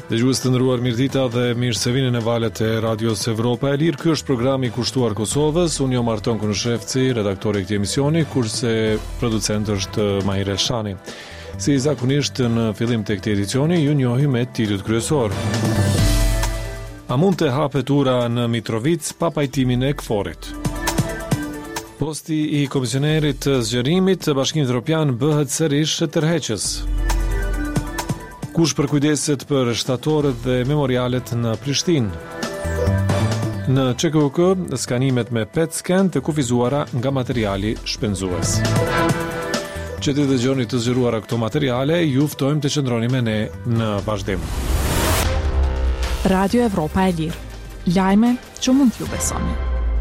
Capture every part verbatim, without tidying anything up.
Dëgjues të nderuar, mirëdita dhe mirë se vini në valët e Radios Evropa e Lirë. Ky është programi i kushtuar Kosovës. Unë jam Arton Kunushevci, redaktori i këtij emisioni, kurse producent është Mahir Elshani. Si zakonisht në fillim të këtij edicioni, ju njohim me titujt kryesor. A mund të hapet ura në Mitrovic pa pajtimin e Kforit? Posti i komisionerit të zgjerimit të Bashkimit Evropian bëhet sërish tërheqës. Kush përkujdeset për shtatorët dhe memorialet në Prishtinë? Në C K U K, skanimet me P E T scan të kufizuara nga materiali shpenzues. Që të dëgjoni të zgjeruara këto materiale, ju ftojmë të qëndroni me ne në vazhdim. Radio Evropa e Lirë. Lajme që mund t'ju besoni.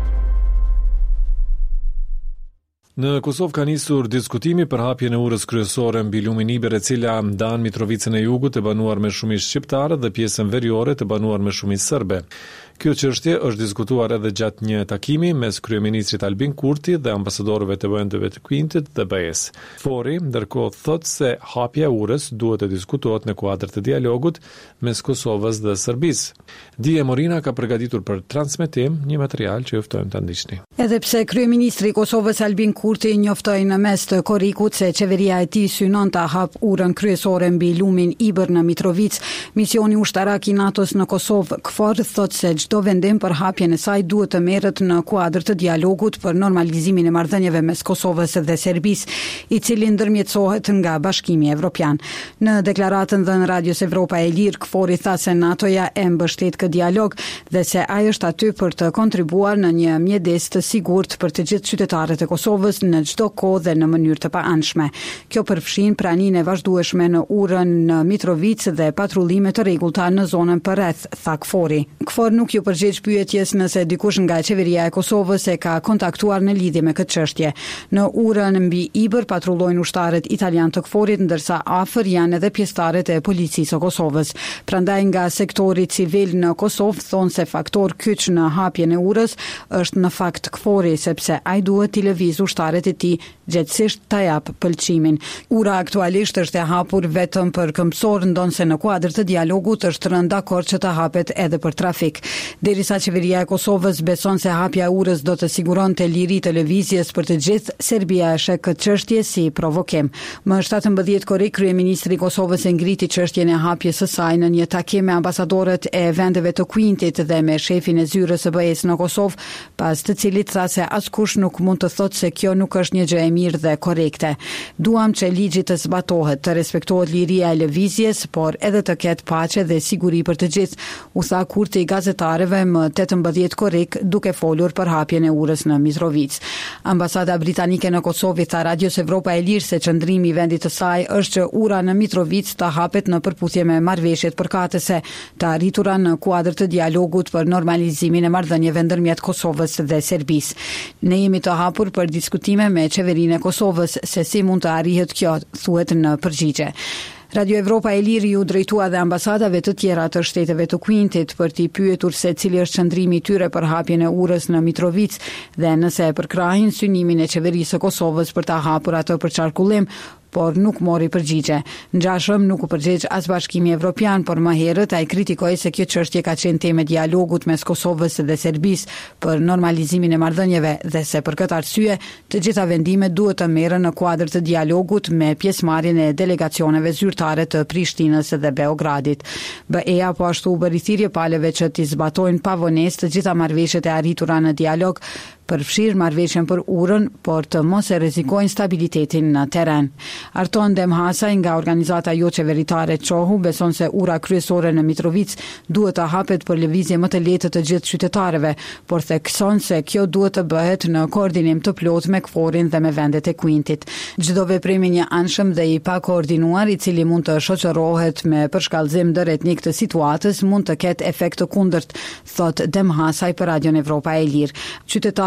Në Kosovë ka nisur diskutimi për hapjen e urës kryesore mbi lumin Iber, e cila ndan Mitrovicën e Jugut të banuar me shumicë shqiptare dhe pjesën veriore të banuar me shumicë serbe. Kjo çështje është diskutuar edhe gjatë një takimi mes kryeministrit Albin Kurti dhe ambasadorëve të vendeve të Kuintit dhe B E-s. Fori ndërkohë thotë se hapja e urës duhet të diskutohet në kuadër të dialogut mes Kosovës dhe Serbisë. Dije Morina ka përgatitur për transmetim një material që ju ftojmë ta ndiqni. Edhe pse kryeministri i Kosovës Albin Kurti njoftoi në mes të korrikut se qeveria e tij synon ta hap urën kryesore mbi lumin Iber në Mitrovic, misioni ushtarak i NATO-s në Kosovë, KFOR, thotë se çdo vendim për hapjen e saj duhet të merret në kuadër të dialogut për normalizimin e marrëdhënieve mes Kosovës dhe Serbisë, i cili ndërmjetësohet nga Bashkimi Evropian. Në deklaratën dhënë Radios Evropa e Lirë, KFOR-i tha se NATO-ja e mbështet këtë dialog dhe se ai është aty për të kontribuar në një mjedes të sigurt për të gjithë qytetarët e Kosovës në çdo kohë dhe në mënyrë të paanshme. Kjo përfshin praninë e vazhdueshme në urën në Mitrovic dhe patrullime të rregullta në zonën përreth, tha KFOR-i. KFOR nuk ju përgjigj pyetjes nëse dikush nga qeveria e Kosovës e ka kontaktuar në lidhje me këtë çështje. Në urën mbi Iber patrullojnë ushtarët italian të KFOR-it, ndërsa afër janë edhe pjesëtarët e policisë së Kosovës. Prandaj nga sektori civil në Kosovë thonë se faktor kyç në hapjen e urës është në fakt KFOR-i, sepse ai duhet t'i lëvizë ushtarët e tij gjithsesi ta jap pëlqimin. Ura aktualisht është e hapur vetëm për këmbësor, ndonse në kuadër të dialogut është rënë dakord që të hapet edhe për trafik. Derisa qeveria e Kosovës beson se hapja e urës do të siguronte liri të lëvizjes për të gjithë, Serbia e sheh këtë çështje si provokim. Më shtatëmbëdhjetë korrik, kryeministri i Kosovës e ngriti çështjen e hapjes së saj në një takim me ambasadorët e vendeve të Kuintit dhe me shefin e zyrës së B E-s në Kosovë, pas të cilit tha se askush nuk mund të thotë se kjo nuk është një gjë e mirë dhe korrekte. Duam që ligji të zbatohet, të respektohet liria e lëvizjes, por edhe të ketë paqe dhe siguri për të gjithë, u tha Kurti gazetarëve më tetëmbëdhjetë korrik, duke folur për hapjen e urës në Mitrovic. Ambasada britanike në Kosovë tha Radios Evropa e Lirë se qëndrimi i vendit të saj është që ura në Mitrovic të hapet në përputhje me marrëveshjet përkatëse të arritura në kuadër të dialogut për normalizimin e marrëdhënieve ndërmjet Kosovës dhe Serbisë. Ne jemi të hapur për diskutime me qeverinë e Kosovës se si mund të arrihet kjo, thuhet në përgjigje. Radio Evropa e Lirë ju drejtua dhe ambasadave të tjera të shteteve të Kuintit për t'i pyetur se cili është qëndrimi i tyre për hapjen e urës në Mitrovic dhe nëse e përkrahin synimin e qeverisë së Kosovës për ta hapur atë për qarkullim, por nuk mori përgjigje. Ngjashëm nuk u përgjigj as Bashkimi Evropian, por më herët ai kritikoi se kjo çështje ka qenë temë dialogut mes Kosovës dhe Serbisë për normalizimin e marrëdhënieve dhe se për këtë arsye të gjitha vendimet duhet të merren në kuadër të dialogut me pjesëmarrjen e delegacioneve zyrtare të Prishtinës dhe Beogradit. B E-ja po ashtu u bëri thirrje palëve që t'i zbatojnë pavonesë të gjitha marrëveshjet e arritura në dialog, përfshirë marrëveshjen për urën, por të mos e rrezikojnë stabilitetin në terren. Arton Demhasaj nga organizata jo qeveritare Çohu beson se ura kryesore në Mitrovic duhet të hapet për lëvizje më të lehtë të gjithë qytetarëve, por thekson se kjo duhet të bëhet në koordinim të plotë me KFOR-in dhe me vendet e Kuintit. Çdo veprim i një anshëm dhe i pa koordinuar, i cili mund të shoqërohet me përshkallëzim ndëretnik të situatës, mund të ketë efekt të kundërt, thot Demhasaj për Radion Evropa e Lirë. Qytetarët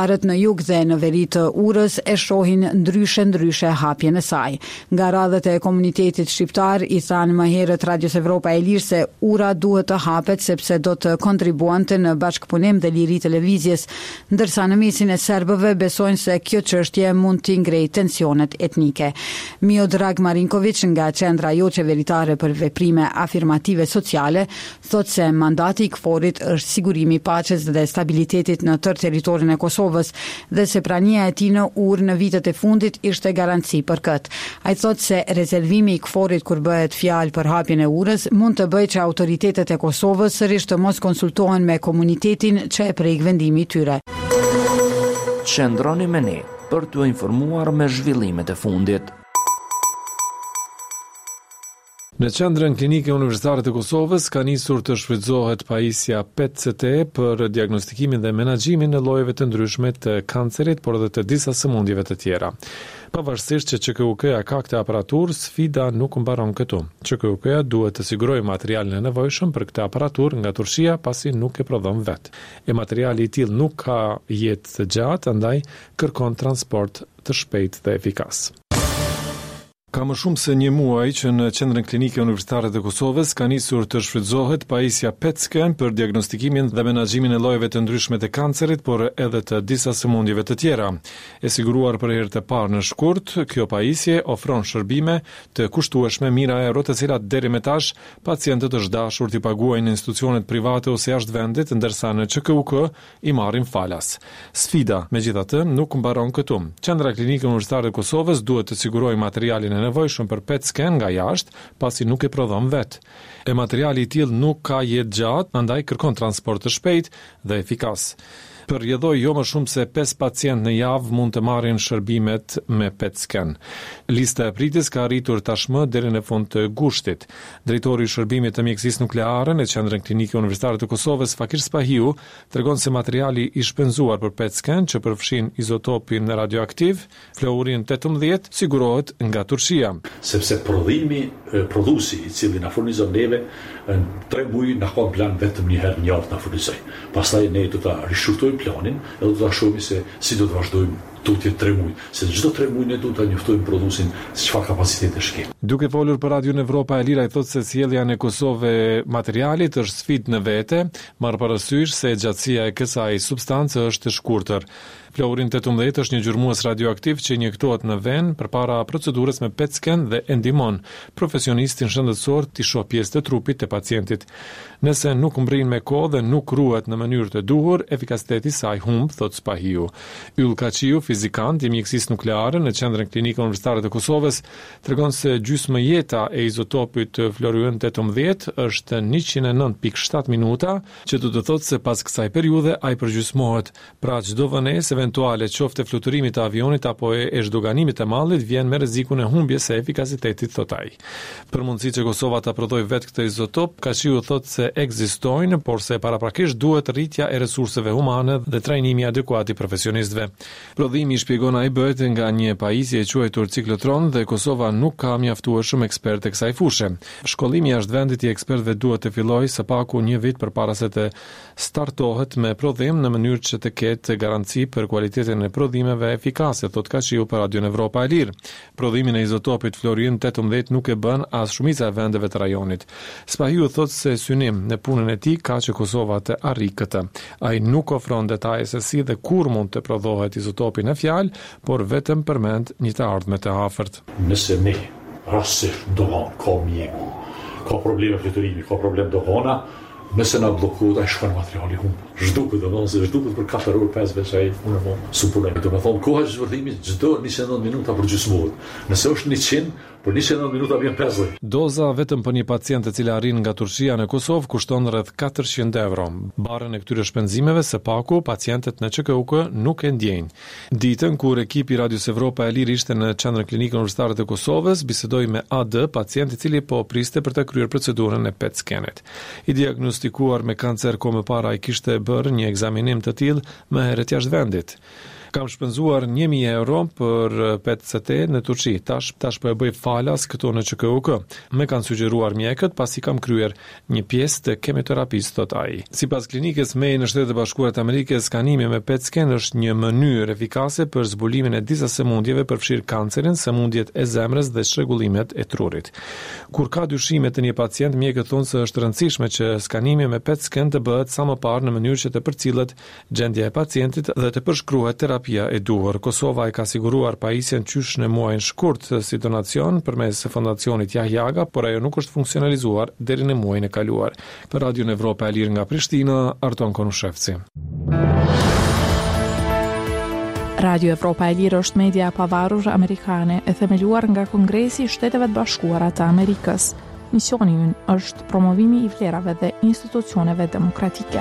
Qytetarët në jug dhe në veri të Urës e shohin ndryshe ndryshe hapjen e saj. Nga radhët e komunitetit shqiptar i thanë më herët Radios Evropa e Lirë se Ura duhet të hapet sepse do të kontribuante në bashkëpunim dhe liri të lëvizjes, ndërsa në mesin e serbëve besojnë se kjo çështje mund të ngrejë tensionet etnike. Miodrag Marinković nga Qendra jo qeveritare për veprime afirmative sociale thotë se mandati i KFOR-it është sigurimi i paqes dhe stabilitetit në tërë territorin e Kosovës dhe se prania e tij në Urë në vitet e fundit ishte garanci për këtë. Ai thotë se rezervimi i KFOR-it kur bëhet fjalë për hapjen e Urës mund të bëjë që autoritetet e Kosovës sërish të mos konsultohen me komunitetin që e prek vendimi i tyre. Qëndroni me ne për t'u informuar me zhvillimet e fundit. Në qendrën klinike universitare të Kosovës ka nisur të shfrytëzohet pajisja P E T C T për diagnostikimin dhe menaxhimin e llojeve të ndryshme të kancerit, por edhe të disa sëmundjeve të tjera. Pavarësisht që Q K U K-ja ka këtë aparaturë, sfida nuk mbaron këtu. Q K U K-ja duhet të sigurojë materialin e nevojshëm për këtë aparaturë nga Turqia, pasi nuk e prodhon vetë. E materiali i tillë nuk ka jetë të gjatë, andaj kërkon transport të shpejtë dhe efikas. Ka më shumë se një muaj që në qendrën klinike universitare të Kosovës ka nisur të shfrytëzohet pajisja P E T scan për diagnostikimin dhe menaxhimin e llojeve të ndryshme të kancerit, por edhe të disa sëmundjeve të tjera. E siguruar për herë të parë në shkurt, kjo pajisje ofron shërbime të kushtueshme mira euro, të cilat deri më tash pacientët është dashur t'i paguajnë në institucionet private ose jashtë vendit, ndërsa në Q K U K i marrin falas. Sfida, megjithatë, nuk mbaron këtu. Qendra klinike universitare e Kosovës duhet të sigurojë materialin e nevojshëm për P E T scan nga jashtë, pasi nuk e prodhon vetë. E materiali i tillë nuk ka jetë gjatë, andaj kërkon transport të shpejtë dhe efikas. Përjedhoj jo më shumë se pesë pacient në javë mund të marrin shërbimet me P E T scan. Lista e pritjes ka arritur tashmë deri në fund të gushtit. Drejtori i shërbimit të mjekësisë nukleare në Qendrën Klinike Universitare të Kosovës, Fakir Spahiu, tregon se materiali i shpenzuar për P E T scan, që përfshin izotopin radioaktiv, fluorin tetëmbëdhjetë, sigurohet nga Turqia. Sepse prodhimi, prodhuesi i cili na furnizon neve në tre muaj na ka plan vetëm një herë në javë na furnizoj. Pastaj ne do ta rishurtojmë planin edhe do ta shohim se si do të vazhdojmë tutje tre muaj, se çdo tre muaj ne do ta njoftojmë prodhuesin se çfarë kapaciteti shkel. Duke folur për Radion Evropa e Lira, i thotë se sjellja në Kosovë materialit është sfidë në vete, marr parasysh se gjatësia e kësaj substance është e shkurtër. Fluorin tetëmbëdhjetë është një gjurmues radioaktiv që injektohet në venë përpara procedurës me P E T scan dhe e ndihmon profesionistin shëndetësor të shoh pjesë të trupit të pacientit. Nëse nuk mbrin me kohë dhe nuk ruhet në mënyrë të duhur, efikasiteti i saj humb, thot Spahiu. Yll Kaçiu, fizikant i mjekësisë nukleare në Qendrën Klinike Universitare të Kosovës, tregon se gjysmë jeta e izotopit fluorin tetëmbëdhjetë është njëqind e nëntë pikë shtatë minuta, që do të thotë se pas kësaj periudhe ai përgjysmohet. Pra çdo vonesë eventuale qofte fluturimit të avionit apo e, e zhduganimit të mallit vjen me rrezikun e humbjes së efikasitetit, thot ai. Për mundësi që Kosova ta prodhojë vetë këtë izotop, Kaçiu thotë se ekzistojnë, por se paraprakisht duhet rritja e resurseve humane dhe trajnimi adekuat i profesionistëve. Prodhimi, shpjegon ai, bëhet nga një pajisje e quajtur ciklotron dhe Kosova nuk ka mjaftueshëm ekspertë kësaj fushë. Shkollimi jashtë vendit i ekspertëve duhet të fillojë së paku një vit përpara se të startohet me prodhim në mënyrë që të ketë garanci për kualitetin e prodhimeve efikase, thot Kaçiu për Radion Evropa e Lirë. Prodhimin e izotopit fluorin tetëmbëdhjetë nuk e bën as shumica e vendeve të rajonit. Spahiu thot se synim në punën e tij ka që Kosova të arrijë këtë. Ai nuk ofron detaje se si dhe kur mund të prodhohet izotopi në fjalë, por vetëm përmend një të ardhme të afërt. Nëse ne rastësisht dohon ka mjeku, ka probleme fluturimi, ka problem dohona, nëse na bllokohet ai shkon materiali humb. Zhduket domosdoshmë se zhduket për katër orë pesë veç ai unë më supulloj. Do të thonë koha e zhvërtimit çdo njëzet e nëntë minuta përgjysmohet. Nëse është njëqind, për njëzet e nëntë minuta vjen pesëdhjetë. Doza vetëm për një pacient e cila arrin nga Turqia në Kosovë kushton rreth katërqind euro. Barën e këtyre shpenzimeve së paku pacientët në Q K U K nuk e ndjejnë. Ditën kur ekipi Radios Evropa e Lirë ishte në Qendrën Klinike Universitare të Kosovës, bisedoi me A D, pacient i cili po priste për të kryer procedurën e P E T scanit. I diagnostikuar me kancer kohë më para ai kishte bërë një ekzaminim të tillë më herët jashtë vendit. Kam shpenzuar një mijë euro për P E T C T në Turqi. Tash tash po e bëj falas këtu në Q K U K. Më kanë sugjeruar mjekët pasi kam kryer një pjesë të kemoterapisë, thot ai. Sipas klinikës May në Shtetet e Bashkuara të Amerikës, skanimi me P E T scan është një mënyrë efikase për zbulimin e disa sëmundjeve, përfshirë kancerin, sëmundjet e zemrës dhe shregullimet e trurit. Kur ka dyshime të një pacient, mjekët thonë se është rëndësishme që skanimi me P E T scan të bëhet sa më parë në mënyrë që të përcillet gjendja e pacientit dhe të përshkruhet terapia e duhur. Kosova e ka siguruar pajisjen qysh në muajin shkurt si donacion përmes fondacionit Yahyaga, por ajo nuk është funksionalizuar deri në muajin e kaluar. Për Radio Evropa e Lirë nga Prishtina, Arton Konushevci. Radio Evropa e Lirë është media e pavarur amerikane e themeluar nga Kongresi i Shteteve të Bashkuara të Amerikës. Misioni i ynë është promovimi i vlerave dhe institucioneve demokratike.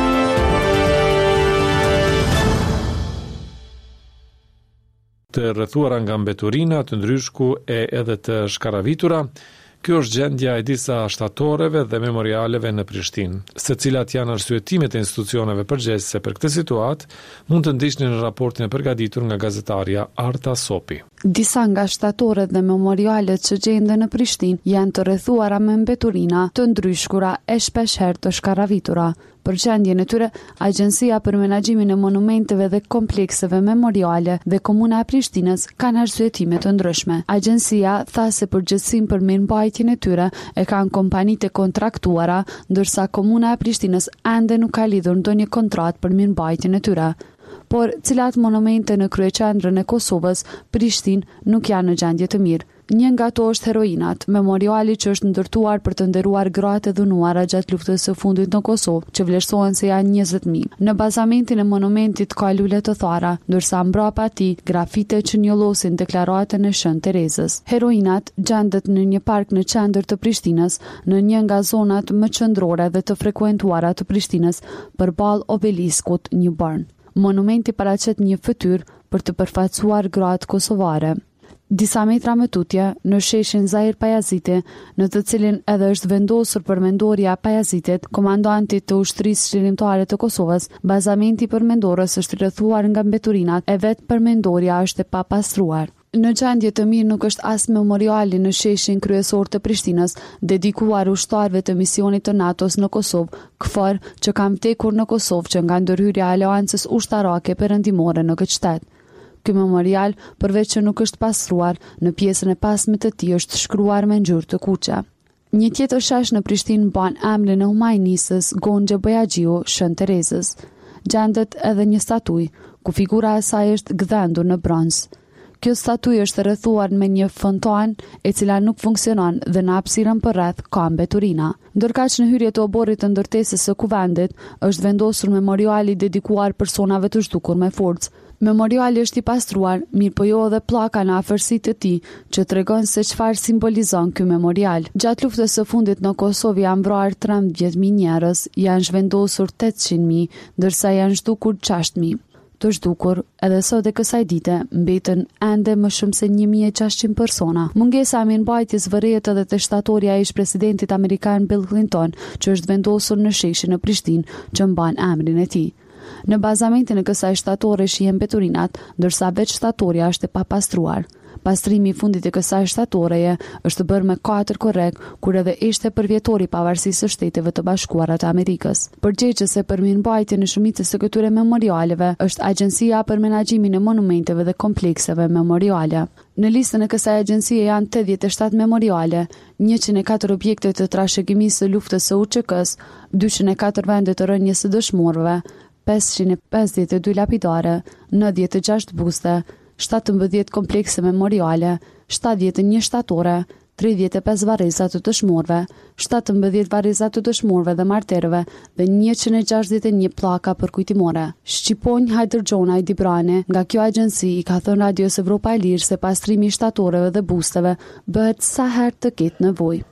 Të rrethuara nga mbeturina, të ndryshku e edhe të shkaravitura, kjo është gjendja e disa shtatoreve dhe memorialeve në Prishtinë. Se cilat janë arsyetimet e institucioneve përgjegjëse për këtë situatë, mund të ndiqni në raportin e përgatitur nga gazetarja Arta Sopi. Disa nga shtatoret dhe memorialet që gjenden në Prishtinë janë të rrethuara me mbeturina, të ndryshkura e shpeshherë të shkaravitura. Për gjendjen e tyre, Agjencia për Menaxhimin e Monumenteve dhe Komplekseve Memoriale dhe Komuna e Prishtinës kanë arsyetime të ndryshme. Agjencia tha se përgjegjësinë për mirëmbajtjen e tyre e kanë kompanitë e kontraktuara, ndërsa Komuna e Prishtinës ende nuk ka lidhur ndonjë kontratë për mirëmbajtjen e tyre. Por cilat monumente në kryeqendrën e Kosovës, Prishtinë nuk janë në gjendje të mirë. Një nga ato është heroinat, memoriali që është ndërtuar për të nderuar gratë e dhunuara gjatë luftës së fundit në Kosovë, që vlerësohen se janë njëzet mijë. Në bazamentin e monumentit ka lule të thara, ndërsa mbrapa atij grafite që njollosin deklaratën e Shën Terezës. Heroinat gjendet në një park në qendër të Prishtinës, në një nga zonat më qendrore dhe të frekuentuara të Prishtinës, përballë obeliskut një barn. Monumenti paraqet një fytyrë për të përfaqësuar gratë kosovare. Disa metra më tutje, në sheshin Zahir Pajaziti, në të cilin edhe është vendosur përmendorja Pajazitit, komandantit të ushtrisë qëllimtare të Kosovës, bazamenti përmendorës është rrethuar nga mbeturinat e vetë përmendorja është e papastruar. Në gjendje të mirë nuk është as memoriali në sheshin kryesor të Prishtinës, dedikuar ushtarëve të misionit të NATO-s në Kosovë, K F O R, që kam tekur në Kosovë që nga ndërhyrja e aleancës ushtarake perëndimore në këtë shtet. Ky memorial, përveç që nuk është pastruar, në pjesën e pasme të tij është shkruar me ngjyrë të kuqe. Një tjetër shesh në Prishtinë mban emrin e humajnisës Gonxhe Bojaxhiu, Shën Terezës. Gjendet edhe një statuj, ku figura e saj është gdhendur në bronz. Kjo statuj është rrethuar me një fontan e cila nuk funksionon dhe në hapësirën përreth ka mbeturina. Ndërkaq në hyrje të oborrit të ndërtesës së kuvendit është vendosur memoriali dedikuar personave të zhdukur me forcë. Memoriali është i pastruar, mirë po jo edhe pllaka në afërsitë të tij, që tregon se çfarë simbolizon ky memorial. Gjatë luftës së fundit në Kosovë janë vrarë trembëdhjetë mijë njerëz, janë zhvendosur tetëqind mijë, ndërsa janë zhdukur gjashtë mijë. Të zhdukur, edhe sot e kësaj dite, mbeten ende më shumë se një mijë e gjashtëqind persona. Mungesa e mirëmbajtjes vërejët edhe te shtatorja e ish-presidentit amerikan Bill Clinton, që është vendosur në sheshin në Prishtinë, që mban emrin e tij. Në bazamentin e kësaj shtatore shihen mbeturinat, ndërsa vetë shtatorja është e papastruar. Pastrimi i fundit të kësaj shtatoreje është bërë me katër korrek, kur edhe ishte përvjetori i pavarësisë së Shteteve të Bashkuara të Amerikës. Përgjegjëse për mirëmbajtjen e shumicës së këtyre memorialeve është Agjencia për Menaxhimin e Monumenteve dhe Komplekseve Memoriale. Në listën e kësaj agjencie janë tetëdhjetë e shtatë memoriale, njëqind e katër objekte të trashëgimisë së luftës së U Q K-s, dyqind e katër vende të rënjes së dëshmorëve, pesëqind e pesëdhjetë e dy lapidare, nëntëdhjetë e gjashtë buste, shtatëmbëdhjetë komplekse memoriale, shtatëdhjetë e një shtatore, tridhjetë e pesë varreza të dëshmorëve, shtatëmbëdhjetë varreza të dëshmorëve dhe marterëve dhe njëqind e gjashtëdhjetë e një pllaka përkujtimore. Shqiponj Hajdërxhona Dibrane nga kjo agjenci i ka thënë Radios Evropa e Lirë se pastrimi i shtatoreve dhe busteve bëhet sa herë të ketë nevojë.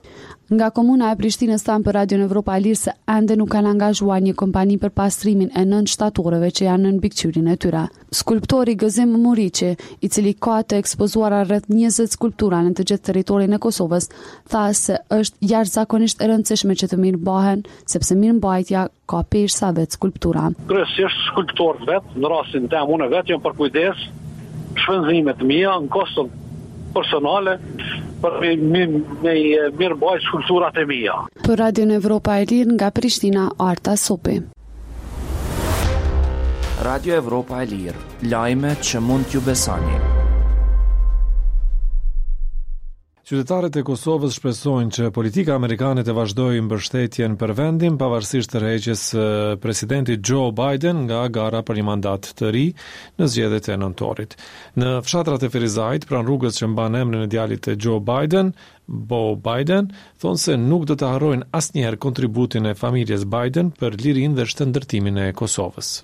Nga komuna e Prishtinës thanë për Radio Evropa e Lirë se ende nuk kanë angazhuar një kompani për pastrimin e nënt shtatorëve që janë në mbikëqyrjen e tyre. Skulptori Gëzim Muriqi, i cili ka të ekspozuara rreth njëzet skulptura në të gjithë territorin e Kosovës, tha se është jashtëzakonisht e rëndësishme që të mirëmbahen, sepse mirëmbajtja ka peshë sa vetë skulptura. Kryesisht skulptorët vet, në rastin tim unë vetë jam për kujdes, shpenzime të mia në koston personale për me, me, me mirëmbajt skulpturat e mia. Për Radio Evropa e Lirë nga Prishtina, Arta Sopi. Radio Evropa e Lirë, lajme që mund t'ju besoni. Qytetarët e Kosovës shpresojnë që politika amerikane të vazhdojë mbështetjen për vendin pavarësisht tërheqjes së presidentit Joe Biden nga gara për një mandat të ri në zgjedhjet e nëntorit. Në fshatrat e Ferizajt, pranë rrugës që mban emrin e djalit të Joe Biden, Beau Biden, thonë se nuk do të harrojnë asnjëherë kontributin e familjes Biden për lirinë dhe shëndërtimin e Kosovës.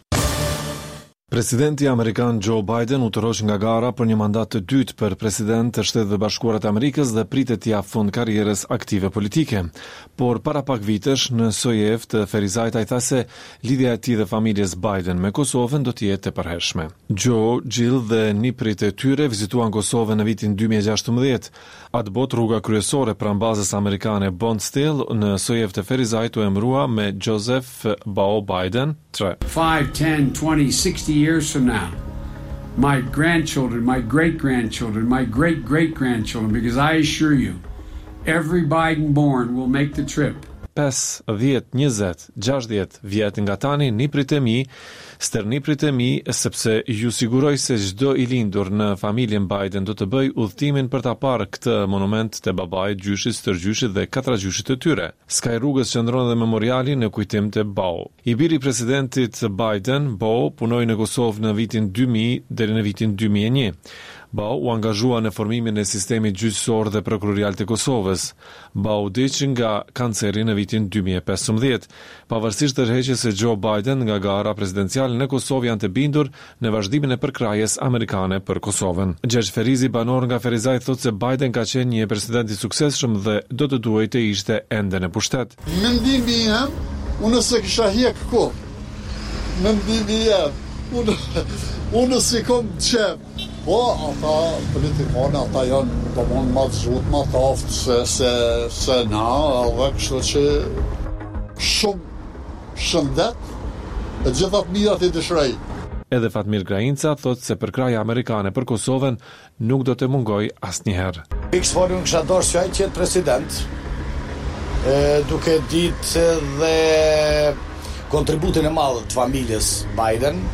Presidenti Amerikan Joe Biden utërosh nga gara për një mandat të dytë për president të Shtetet e Bashkuara të Amerikës dhe pritet ja fund karrierës aktive politike. Por para pak vitesh në S O J E F të Ferizajt ai tha se lidhja e tij dhe familjes Biden me Kosovën do të jetë e përhershme. Joe, Jill dhe niprit e tyre vizituan Kosovën në vitin dy mijë e gjashtëmbëdhjetë. Atë bot rruga kryesore pranë bazës amerikane Bondsteel në S O J E F të Ferizajt u emërua me Joseph Beau Biden tre. five, ten, twenty, sixty years from now, my grandchildren, my great-grandchildren, my great-great-grandchildren, because I assure you, every Biden born will make the trip. pesë, dhjetë, njëzet, gjashtëdhjetë vjet nga tani niprit e mi, sterniprit e mi, sepse ju siguroj se çdo i lindur në familjen Biden do të bëj udhëtimin për ta parë këtë monument të babait, gjyshit, stërgjyshit dhe katragjyshit të tyre. Skaj rrugës qëndron dhe memoriali në kujtim të Beau. I biri i presidentit Biden, Beau, punoi në Kosovë në vitin dy mijë deri në vitin dy mijë e një. Beau u angazhua në formimin e sistemit gjyqësor dhe prokurorial të Kosovës. Beau vdiq nga kanceri në vitin dy mijë e pesëmbëdhjetë. Pavarësisht tërheqjes së Joe Biden nga gara presidenciale në Kosovë janë të bindur në vazhdimin e përkrahjes amerikane për Kosovën. Gjergj Ferizi, banor nga Ferizaj, thotë se Biden ka qenë një president i suksesshëm dhe do të duhej të ishte ende në pushtet. Mendimi jam, unë se kisha hjek kohë. Mendimi jam, unë unë si kom qep. Po, ata politikanë, ata janë të mund ma të zhut, ma të aftë se, se, se na, dhe kështu që shumë shëndet, e gjithat mirat i dëshrej. Edhe Fatmir Grajinca thot se përkraja amerikane për Kosovën nuk do të mungoj asnjëherë. Pikës fori unë kësha dorë që ajë qëtë president, e, duke ditë dhe kontributin e madhë të familjes Biden.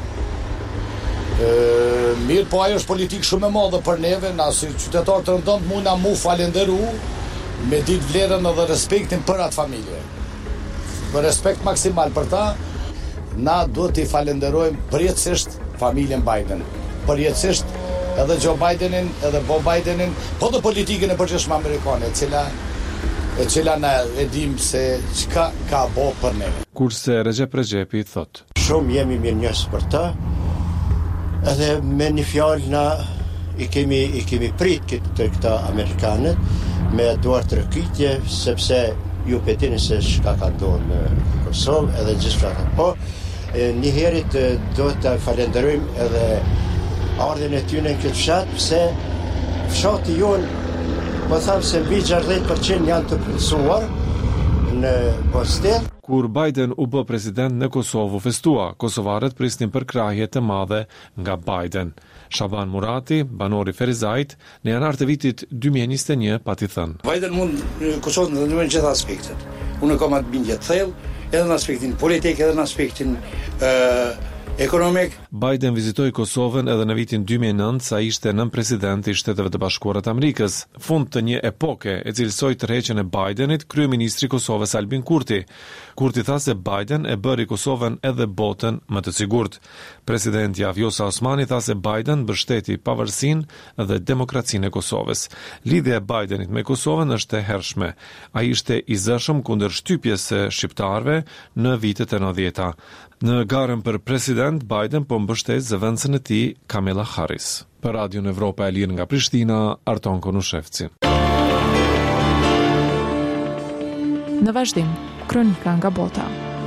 Uh, mirë, po ajo është politikë shumë e madhe për neve, na si qytetarë të rëndon mu na mu falenderu me ditë vlerën edhe respektin për atë familje. Për respekt maksimal për ta, na duhet t'i falenderojmë përjetësisht familjen Biden. Përjetësisht edhe Joe Bidenin, edhe Beau Bidenin, po dhe politikën e përgjithshme amerikane, e cila e cila na e dim se çka ka bo për neve. Kurse Recep Recepi thot: Shumë jemi mirënjohës për ta. Edhe me një fjallë na i kemi, i kemi prit këtë të këta Amerikanët me duar të rëkytje, sepse ju petini se shka ka ndonë në Kosovë edhe gjithë frata. Po, e, një herit e, do të falenderojmë edhe ardhen e tyne në këtë fshatë, se fshati jonë, po thamë se mbi gjashtëdhjetë përqind janë të plotësuar në Bostel. Kur Biden u bë president në Kosovë u festua, kosovarët prisnin përkrahje të madhe nga Biden. Shaban Murati, banori Ferizajt, në janar të vitit dy mijë e njëzet e një pati thënë: Biden mund Kosovën të ndërmend gjitha aspektet. Unë kam atë bindje të thellë, edhe në aspektin politik, edhe në aspektin uh, ekonomik. Biden vizitoi Kosovën edhe në vitin dy mijë e nëntë, sa ishte nën president i Shteteve të Bashkuara të Amerikës. Fund të një epoke e cilësoi tërheqjen e Bidenit kryeministri i Kosovës Albin Kurti. Kurti tha se Biden e bëri Kosovën edhe botën më të sigurt. Presidenti Vjosa Osmani tha se Biden mbështeti pavarësinë dhe demokracinë e Kosovës. Lidhja e Bidenit me Kosovën është e hershme. Ai ishte i zëshëm kundër shtypjes së shqiptarëve në vitet e nëntëdhjeta. Në garën për president, Biden po mbështet zëvendësën e tij Kamala Harris. Për Radio Evropa e Lirë nga Prishtina, Arton Konushevci. Në vazhdim, kronika nga bota.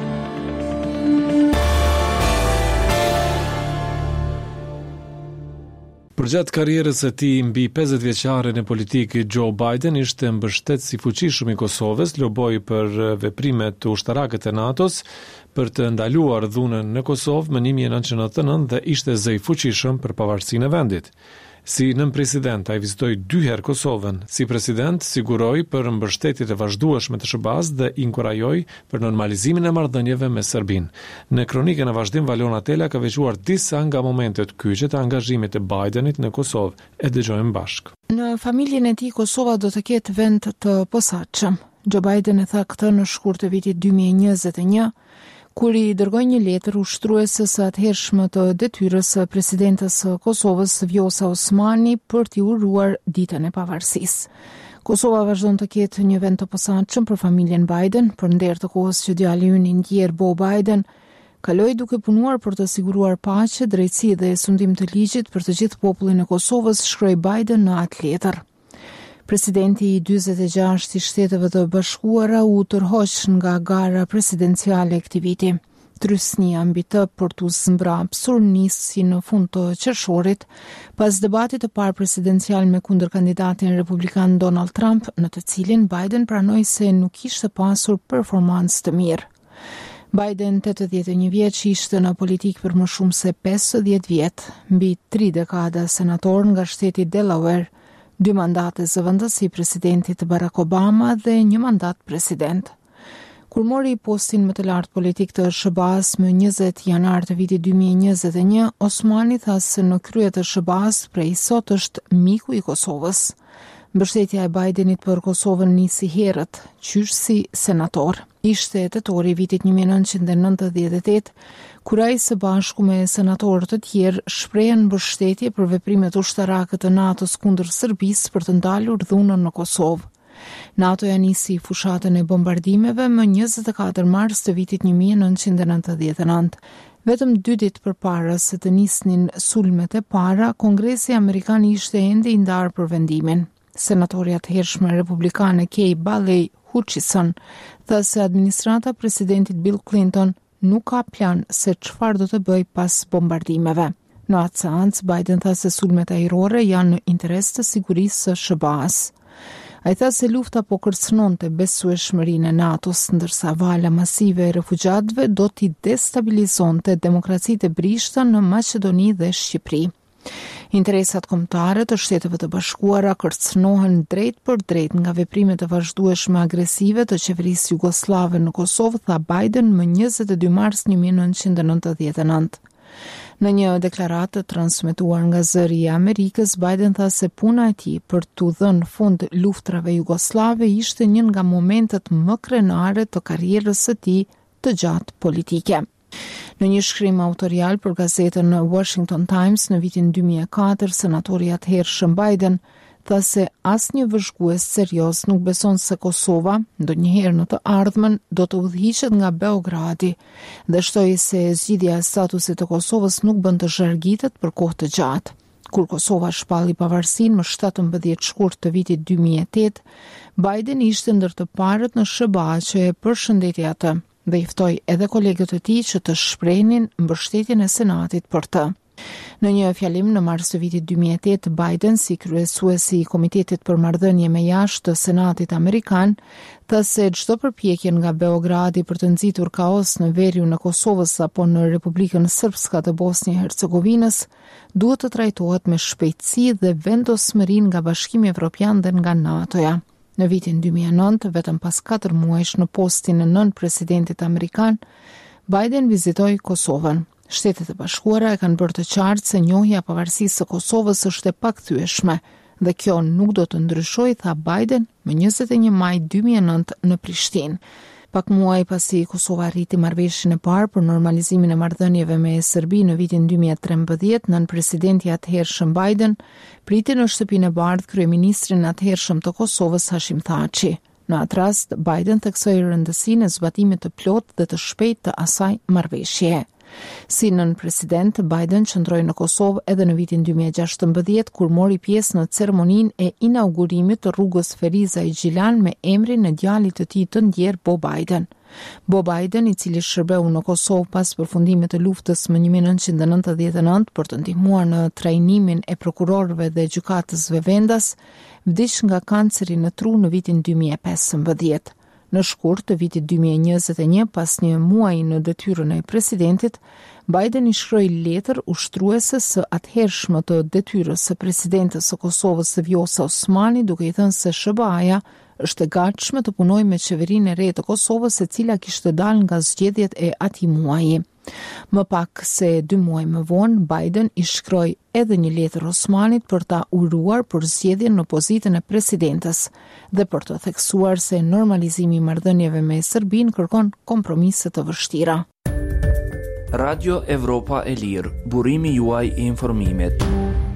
Përgjatë karrierës së tij mbi pesëdhjetë vjeçare në politikë, Joe Biden ishte mbështetës i fuqishëm i Kosovës, loboi për veprimet ushtarake të NATO-s për të ndaluar dhunën në Kosovë më një mijë e nëntëqind e nëntëdhjetë e nëntë dhe ishte zë i fuqishëm për pavarësinë e vendit. Si nën president, ai vizitoi dy herë Kosovën. Si president, siguroi për mbështetje të vazhdueshme të S B A-s dhe inkurajoi për normalizimin e marrëdhënieve me Serbinë. Në kronikën e vazhdim, Valona Tela ka veçuar disa nga momentet kyçe të angazhimit të Bidenit në Kosovë. E dëgjojmë bashkë. Në familjen e tij Kosova do të ketë vend të posaçëm. Joe Biden e tha këtë në shkurt të vitit dy mijë e njëzet e një, kur i dërgoi një letër ushtruese së atëhershme të detyrës së presidentes së Kosovës, Vjosa Osmani, për t'i uruar ditën e pavarësisë. Kosova vazhdon të ketë një vend të posaçëm për familjen Biden, për nder të kohës që djali i ynë i ndjer Bo Biden kaloi duke punuar për të siguruar paqe, drejtësi dhe sundim të ligjit për të gjithë popullin e Kosovës, shkroi Biden në atë letër. Presidenti i dyzet e gjashtë i Shteteve të Bashkuara u tërhoq nga gara presidenciale e këtij viti. Trysnia mbi të për t'u zmbrapsur nisi në fund të qershorit, pas debatit të parë presidencial me kundër kandidatin republikan Donald Trump, në të cilin Biden pranoi se nuk kishte pasur performancë të mirë. Biden, tetëdhjetë e një vjeç, ishte në politikë për më shumë se pesëdhjetë vjet, mbi tri dekada senator nga shteti Delaware, dy mandate zëvendës i presidentit Barack Obama dhe një mandat president. Kur mori postin më të lartë politik të S B A-s më njëzet janar të vitit dy mijë e njëzet e një, Osmani tha se në krye të S B A-s prej sot është miku i Kosovës. Mbështetja e Bidenit për Kosovën nisi herët, qysh si senator. Ishte tetori i vitit një mijë e nëntëqind e nëntëdhjetë e tetë, kur ai së bashku me senatorë të tjerë shprehen mbështetje për veprimet ushtarake të NATO-s kundër Serbisë për të ndalur dhunën në Kosovë. NATO-ja nisi fushatën e bombardimeve më njëzet e katër mars të vitit një mijë e nëntëqind e nëntëdhjetë e nëntë. Vetëm dy ditë përpara se të nisnin sulmet e para, Kongresi Amerikan ishte ende i ndarë për vendimin. Senatorja të hershme republikane Kay Bailey Hutchison tha se administrata presidentit Bill Clinton nuk ka plan se çfarë do të bëj pas bombardimeve. Në atë seancë, Biden tha se sulmet ajrore janë në interes të sigurisë së S B A-s. Ai tha se lufta po kërcënonte besueshmërinë e NATO-s, ndërsa vala masive e refugjatëve do t'i destabilizonte demokracitë e brishta në Maqedoni dhe Shqipëri. Interesat kombëtare të Shteteve të Bashkuara kërcënohen drejt për drejt nga veprimet e vazhdueshme agresive të qeverisë jugoslave në Kosovë, tha Biden më njëzet e dy mars një mijë e nëntëqind e nëntëdhjetë e nëntë. Në një deklaratë transmetuar nga zëri i Amerikës, Biden tha se puna e tij për t'u dhënë fund luftrave jugoslave ishte një nga momentet më krenare të karrierës së tij të gjatë politike. Në një shkrim autorial për gazetën Washington Times në vitin dy mijë e katër, senatori i atëhershëm Biden tha se asnjë vëzhgues serioz nuk beson se Kosova, ndonjëherë në të ardhmen, do të udhëhiqet nga Beogradi dhe shtoi se zgjidhja e statusit të Kosovës nuk bën të zhargitet për kohë të gjatë. Kur Kosova shpalli pavarësinë më shtatëmbëdhjetë shkurt të vitit dy mijë e tetë, Biden ishte ndër të parët në S B A që e përshëndeti atë dhe i ftoi edhe kolegët e tij që të shprehnin mbështetjen e Senatit për të. Në një fjalim në mars të vitit dy mijë e tetë, Biden, si kryesuesi i Komitetit për Marrëdhënie me Jashtë të Senatit Amerikan, tha se çdo përpjekje nga Beogradi për të nxitur kaos në veriun e Kosovës apo në Republikën Srpska të Bosnjë-Hercegovinës duhet të trajtohet me shpejtësi dhe vendosmëri nga Bashkimi Evropian dhe nga NATO-ja. Në vitin dy mijë e nëntë, vetëm pas katër muajsh në postin e nën presidentit amerikan, Biden vizitoi Kosovën. Shtetet e Bashkuara e kanë bërë të qartë se njohja e pavarësisë së Kosovës është e pakthyeshme dhe kjo nuk do të ndryshojë, tha Biden më njëzet e një maj dy mijë e nëntë në Prishtinë. Pak muaj pasi Kosova arriti marrëveshjen e parë për normalizimin e marrëdhënieve me Serbi në vitin dy mijë e trembëdhjetë, nën presidenti i atëhershëm Biden priti në shtëpinë e bardhë kryeministrin e atëhershëm të Kosovës Hashim Thaçi. Në atë rast, Biden theksoi rëndësinë e zbatimit të plotë dhe të shpejtë të asaj marrëveshjeje. Si nën president, Biden qëndroi në Kosovë edhe në vitin dy mijë e gjashtëmbëdhjetë kur mori pjesë në ceremoninë e inaugurimit të rrugës Feriza i Gjilan me emrin e djalit të tij të ndjer Bo Biden. Bo Biden, i cili shërbeu në Kosovë pas përfundimit të luftës më një mijë e nëntëqind e nëntëdhjetë e nëntë për të ndihmuar në trajnimin e prokurorëve dhe gjykatësve vendas, vdiq nga kanceri në tru në vitin dy mijë e pesëmbëdhjetë. Në shkurt të vitit dy mijë e njëzet e një, pas një muaji në detyrën e presidentit, Biden i shkroi letër ushtruese së atëhershme të detyrës së presidentes së Kosovës së Vjosa Osmani, duke i thënë se S B A-ja është e gatshme të punojë me qeverinë e re të Kosovës, e cila kishte dalë nga zgjedhjet e atij muaji. Më pak se dy muaj më vonë, Biden i shkroi edhe një letër Osmanit për ta uruar për zgjedhjen në pozitën e presidentes dhe për të theksuar se normalizimi i marrëdhënieve me Serbinë kërkon kompromise të vështira. Radio Evropa e Lirë, burimi juaj i informimit.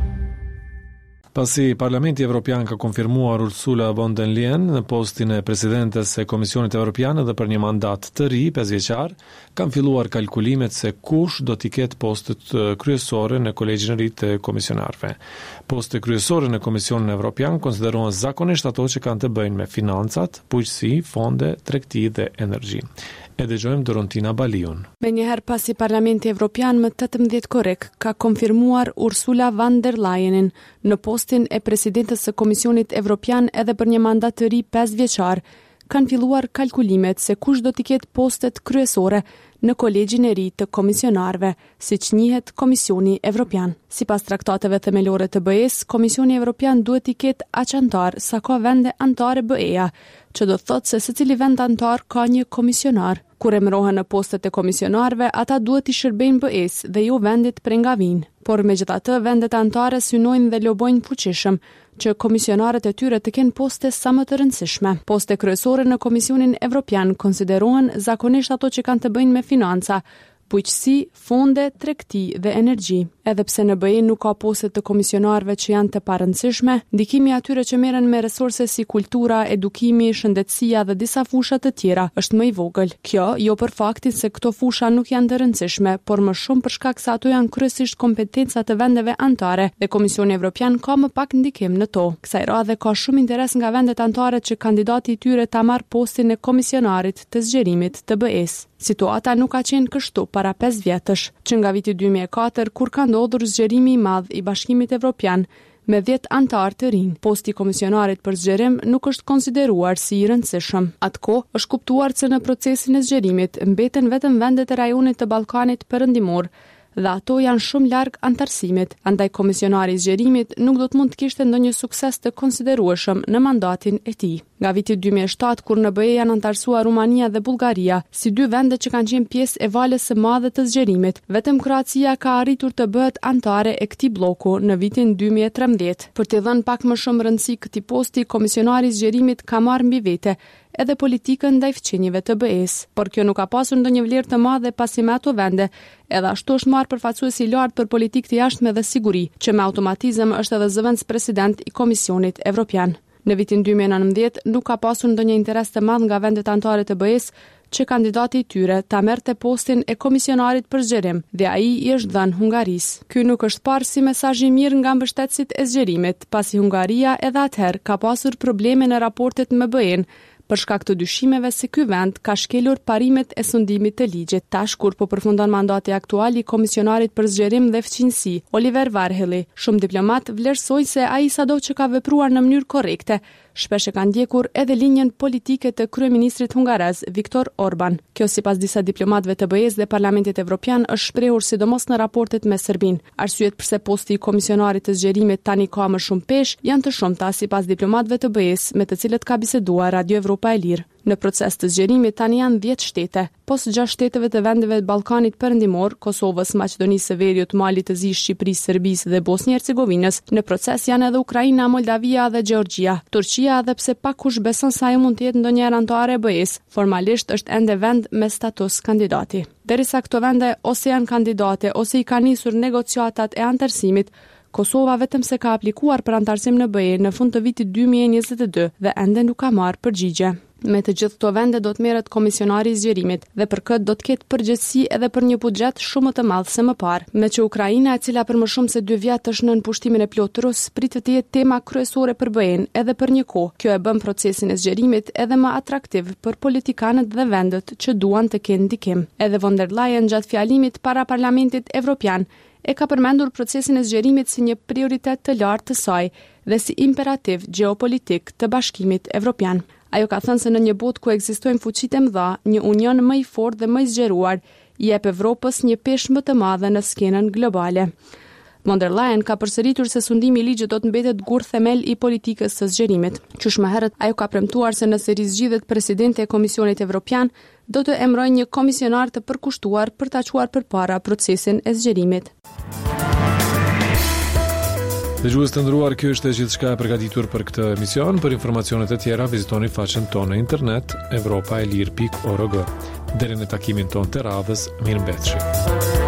Pasi Parlamenti Evropian ka konfirmuar Ursula von der Leyen në postin e presidentes e Komisionit Evropian dhe për një mandat të ri pesëvjeçar, kanë filluar kalkulimet se kush do t'i ketë postet kryesore në kolegjin e ri të komisionarëve. Postet kryesore në Komisionin Evropian konsiderohen zakonisht ato që kanë të bëjnë me financat, bujqësi, fonde, tregti dhe energji. E dëgjojmë Dorontina Baliun. Me njëherë pasi Parlamenti Evropian më tetëmbëdhjetë korrik ka konfirmuar Ursula von der Leyenin në postin e presidentes së Komisionit Evropian edhe për një mandat të ri pesëvjeçar, kanë filluar kalkulimet se kush do t'i ketë postet kryesore në kolegjin e ri të komisionarëve, siç njihet Komisioni Evropian. Sipas traktateve themelore të B E-s, Komisioni Evropian duhet t'i ketë aq antar sa ka vende antare B E-ja, që do të thotë se secili vend antar ka një komisionar. Kur emërohen në postet e komisionarëve, ata duhet t'i shërbejnë B E-s dhe jo vendit prej nga vinë. Por megjithatë, vendet antare synojnë dhe lobojnë fuqishëm që komisionarët e tyre të kenë poste sa më të rëndësishme. Poste kryesore në Komisionin Evropian konsiderohen zakonisht ato që kanë të bëjnë me financa, bujqësi, fonde, tregti dhe energji. Edhe pse në B E nuk ka poste të komisionarëve që janë të parëndësishme, ndikimi atyre që merren me resurse si kultura, edukimi, shëndetësia dhe disa fusha të tjera është më i vogël. Kjo jo për faktin se këto fusha nuk janë të rëndësishme, por më shumë për shkak se ato janë kryesisht kompetenca të vendeve anëtare dhe Komisioni Evropian ka më pak ndikim në to. Kësaj radhe ka shumë interes nga vendet anëtare që kandidati i tyre ta marrë postin e komisionarit të zgjerimit të B E-s. Situata nuk ka qenë kështu para pesë vjetësh, që nga viti dy mijë e katër kur ka ndodhur zgjerimi i madh i Bashkimit Evropian me dhjetë antar të rinj. Posti i komisionarit për zgjerim nuk është konsideruar si i rëndësishëm. Atko është kuptuar se në procesin e zgjerimit mbeten vetëm vendet e rajonit të Ballkanit Perëndimor dhe ato janë shumë larg antarësimit, andaj komisionari i zgjerimit nuk do të mund të kishte ndonjë sukses të konsiderueshëm në mandatin e tij. Nga viti dy mijë e shtatë, kur në B E janë antarësuar Rumania dhe Bullgaria, si dy vende që kanë qenë pjesë e valës së madhe të zgjerimit, vetëm Kroacia ka arritur të bëhet anëtare e këtij bloku në vitin dy mijë e trembëdhjetë. Për të dhënë pak më shumë rëndësi këtij posti, komisionari i zgjerimit ka marrë mbi vete edhe politikën ndaj fqinjeve të B E-s, por kjo nuk ka pasur ndonjë vlerë të madhe pasi me ato vende, edhe ashtu është marrë përfaqësuesi i lartë për politikë të jashtme dhe siguri, që me automatizëm është edhe zëvendës president i Komisionit Evropian. Në vitin dy mijë e nëntëdhjetë nuk ka pasur ndonjë interes të madh nga vendet anëtare të B E-s që kandidati i tyre ta merrte postin e komisionarit për zgjerim dhe ai i është dhënë Hungarisë. Ky nuk është parë si mesazh i mirë nga mbështetësit e zgjerimit, pasi Hungaria edhe atëherë ka pasur probleme në raportet me B E-n për shkak të dyshimeve se ky vend ka shkelur parimet e sundimit të ligjit. Tash kur po përfundon mandati aktual i komisionarit për zgjerim dhe fqinjësi, Oliver Varhelyi, shumë diplomat vlerësojnë se ai sado që ka vepruar në mënyrë korrekte, shpesh e ka ndjekur edhe linjën politike të kryeministrit hungarez Viktor Orban. Kjo sipas disa diplomatëve të B E-s dhe Parlamentit Evropian është shprehur sidomos në raportet me Serbinë. Arsyet pse posti i komisionarit të zgjerimit tani ka më shumë peshë janë të shumta sipas diplomatëve të B E-s me të cilët ka biseduar Radio Evropa e Lirë. Në proces të zgjerimit tani janë dhjetë shtete, pos gjashtë shteteve të vendeve të Ballkanit Perëndimor, Kosovës, Maqedonisë së Veriut, Malit të Zi, Shqipërisë, Serbisë dhe Bosnjë Hercegovinës. Në proces janë edhe Ukraina, Moldavia dhe Gjeorgjia. Turqia, edhe pse pak kush beson se ajo mund të jetë ndonjëherë anëtare e B E-s, formalisht është ende vend me status kandidati. Derisa këto vende ose janë kandidate ose i kanë nisur negociatat e antarësimit, Kosova vetëm se ka aplikuar për antarësim në B E në fund të vitit dy mijë e njëzet e dy dhe ende nuk ka marrë përgjigje. Me të gjithë këto vende do të merret komisionari i zgjerimit dhe për këtë do të ketë përgjegjësi edhe për një buxhet shumë më të madh se më parë. Me që Ukraina, e cila për më shumë se dy vjet është nën pushtimin e plotë rus, pritet të jetë tema kryesore për B E-n edhe për një kohë. Kjo e bën procesin e zgjerimit edhe më atraktiv për politikanët dhe vendet që duan të kenë ndikim. Edhe von der Leyen gjatë fjalimit para Parlamentit Evropian e ka përmendur procesin e zgjerimit si një prioritet të lartë të saj dhe si imperativ gjeopolitik të Bashkimit Evropian. Ajo ka thënë se në një botë ku ekzistojnë fuqitë e mëdha, një union më i fortë dhe më i zgjeruar i jep Evropës një peshë më të madhe në skenën globale. Von der Leyen ka përsëritur se sundimi i ligjit do të mbetet gur themel i politikës së zgjerimit. Qysh më herët, ajo ka premtuar se nëse rizgjidhet presidenti e Komisionit Evropian, do të emërojë një komisionar të përkushtuar për ta çuar përpara procesin e zgjerimit. Dëgjues të nderuar, kjo është gjithçka e përgatitur për këtë emision. Për informacionet e tjera vizitoni faqen tonë në internet evropaelir pikë org. Deri në takimin tonë të radhës, mirëmbëjtje.